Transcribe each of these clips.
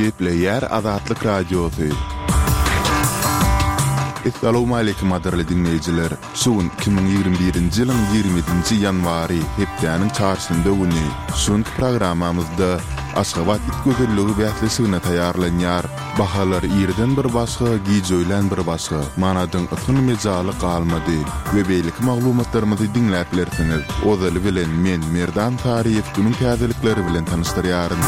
Gepleyer Azatlyk Radiosu. Assalamu alaykum adarly dinleyijiler. Şuň 2021-nji ýylyň 20-nji ýanwary hepdeniň çarşymda güni şuň programamyzda Aşgabat itgözelligi bählisigine taýýarlanýar. Bahalar ýerden bir başga, giýjöýlen bir başga. Manadyň ýokyn mejaly galmady. We beýlik maglumatlarymyzy dinläp bilersiňiz. Ozaly bilen men Merdan Tariýew günüň täzelikleri bilen tanışdyrýaryn.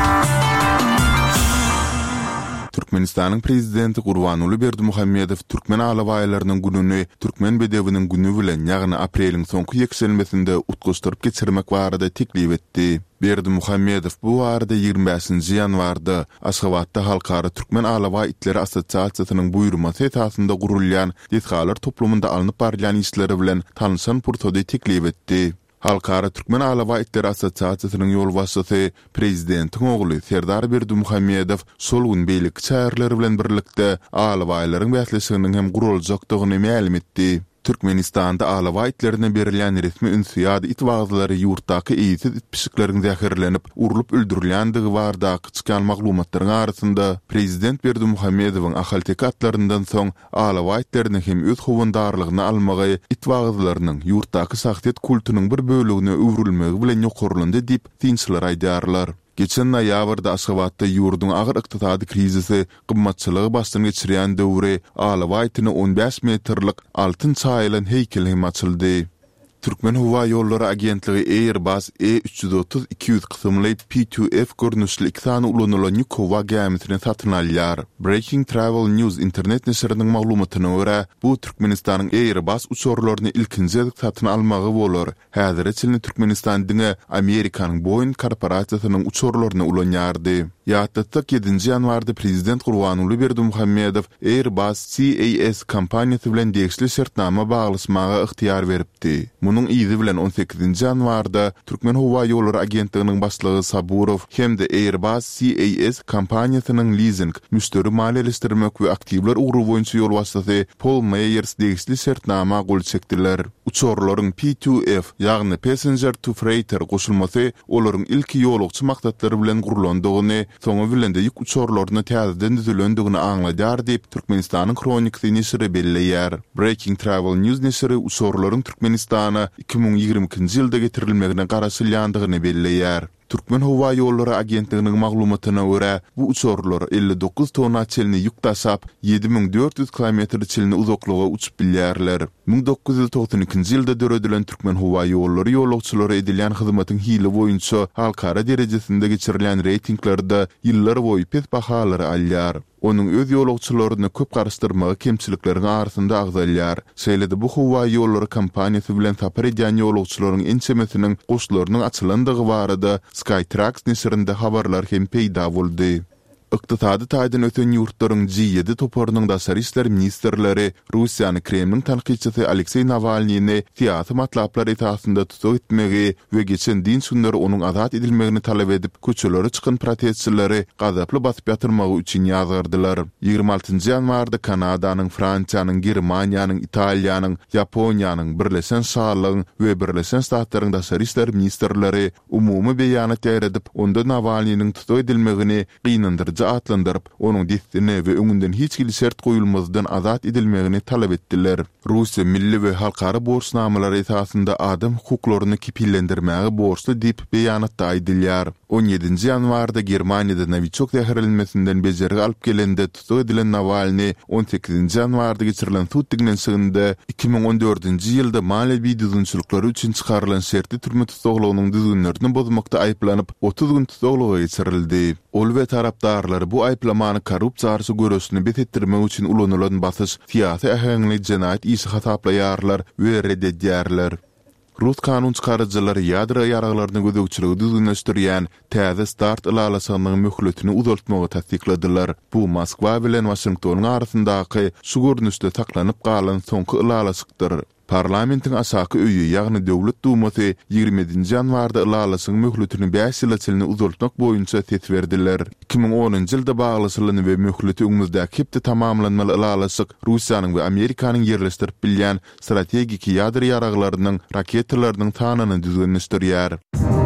Türkmenistanyň prezidenti Gurbanuly Berdimuhammedow Türkmen alabaýlarynyň gününi Türkmen bedewiniň günü bilen ýagny apreliň soňky ýekselmesinde utgaşdyryp geçirmek barada teklip etdi. Berdimuhammedow bu arada 25-nji ýanwarda Aşgabatda Halkara Türkmen Alaba itleri Assosiasiýasynyň buýrmasy esasynda gurulýan Desgalar toplumynda alınıp barýan işleri bilen tanışan pursady teklip etdi. Halkara Türkmen Alaba itleri Assosiasiýasynyň ýolbaşçysy prezidentiň ogly Serdar Berdimuhammedow şol gün beýlik çäherleri bilen birlikde alabaýlaryň bählisiginiň hem guruljakdygyny ma'lum etdi. Türkmenistanda alaba itlerine berilen resmi ünsiyad itwagzlary ýurtdaky eýsiz itpişikleriň zäherlenip urulup öldürilýändigi bardaky çykan maglumatlaryň arasynda prezident Berdimuhammedowyň ahalteki atlaryndan soň alaba itlerini hem öz howandarlygyny almagy itwagzlarynyň ýurtdaky şahsiýet kultunyň bir bölegine öwrülmegi bilen ýokurlandy diýip tinçler aýdarlar. Geçen noýabrda Aşgabatda ýurduň agyr ykdysady krizisi gymmatçylygy başdan geçirýän döwri alaba itini 15 metrlik altyn çaýlan heýkel hem açyldy. Türkmen Hava Ýollary Agentligi Airbus E330-200 kysymly P2F görnüşli iki sany ulanylan ýük howa gemisini satyn alýar. Breaking Travel News internet neşriniň maglumatyna görä, bu Türkmenistanyň Airbus uçurlaryny ilkinji satyn almagy bolar. Häzir çylny Türkmenistan diňe Amerikanyň Boeing korporasiýasynyň uçurlaryny ulanýardy. Ýatdatdak 7-nji ýanwarda prezident Gurbanuly Berdimuhammedow Airbus CAS kompaniýasy bilen degişli şertnama baglasmaga ygtyýar beripdi. Munyň izi bilen 18-nji ýanwarda Türkmen Hava Ýollary Agentliginiň başlygy Saburow hem de Airbus CAS kompaniýasynyň leasing, müşteri maliýeleşdirmek we aktivler ugru boýunça ýolbaşçysy Paul Meyers degişli şertnama gol çekdiler. Uçurlaryň P2F ýagny Passenger to Freighter goşulmasy olaryň ilki ýolukçy maksatlary bilen gurulandygyny, soňa bilen de ýük uçurlaryny täzeden düzülendigini aňladýar diýip Türkmenistanyň kronikasy neşri belleýär. Breaking Travel News neşri uçurlaryň Türkmenistana 2022-nji ýylda getirilmegine garaşylýandygyny belleýär. Türkmen Hava Ýollary Agentliginiň maglumatyna görä, bu uçurlar 59 tonna çelni ýük taşap 7400 kilometr çelni uzaklyga uçup bilýärler. 1992-nji ýylda döredilen Türkmen Hava Ýollary ýolagçylary edilen hyzmatyň hili boýunça halkara derejesinde geçirilen reytinglarda ýyllar boýy pes bahalary alýar. Onun öz ýolagçylaryny köp garaşdyrmagy kemçilikleriň arasynda agzalýar. Şeýlede bu Hava Ýollary kompaniýasy bilen tapar edýän ýolagçylaryň ençemesiniň goşlarynyň açylandygy barada Skytrax neşrinde habarlar hem peýda boldy. Ykdysady taýdan öten ýurtlaryň G7 toparynyň daşary işler ministrleri Russiýany Kremliň tanqidçisi Aleksey Navalnyny siýasy matlaplar esasynda tutuk etmegi we geçen din günleri onuň azat edilmegini talap edip köçelere çykan protestçileri gazaply basyp ýatyrmagy üçin ýazgardylar. 26-njy ýanwarda Kanadanyň, Fransiýanyň, Germaniýanyň, Italiýanyň, Ýaponiýanyň, Birleşen Şarlaryň we Birleşen Ştatlaryň daşary işler ministrleri umumy beýanat ýaradip, onda Navalnynyň tutuk edilmegini gynandyrdy atlandırıp, onun destine ve öňünden hiç gili şert goýulmazdan azat edilmegini talap etdiler. Russiýa milli we halkara borçnamalary esasynda adam hukuklaryny kipillendirmäge borçly diýip beýanatda aýdylýar. 17-nji ýanwarda Germaniýada Novichok zäherlenmesinden bejerigi alyp gelende tutuk edilen Navalny 18-nji ýanwarda geçirilen tutdiginen şeýinde 2014-nji ýylda maliýevi düzgünçilikleri üçin çykarylan şertli türme tutuklugynyň düzgünlerini bozmakda aýplanyp 30 gün tutukluga geçirildi. Ol we tarapdarlar bu aýplamany korrupsiýa garşy görüşini betetdirmek üçin ulanylan basys siýasy ähengli jenaýat işi hasaplaýarlar we reddedýärler. Rus kanun çykarjylary ýadra ýaraglaryny gözegçiligi düzgünleşdirýän täze start ýalasynyň möhletini uzaltmagy tasdikladylar. Bu Moskwa bilen Washington arasyndaky şu görnüşde taklanyp galan soňky ýalasykdyr. Parlamentin asaky öýü ýagny döwlet dumasy 20-nji ýanwarda ýalasynyň möhletini 5 ýyla çelini uzaltmak boýunça ses berdiler. 2010-njy ýylda baglasylany we möhleti öňümüzdäki hepde tamamlanmaly ýalasyk Russiýanyň we Amerikanyň ýerleşdirip bilýän strategik ýadra ýaraglarynyň raketalarynyň tanyny düzgünleşdirýär.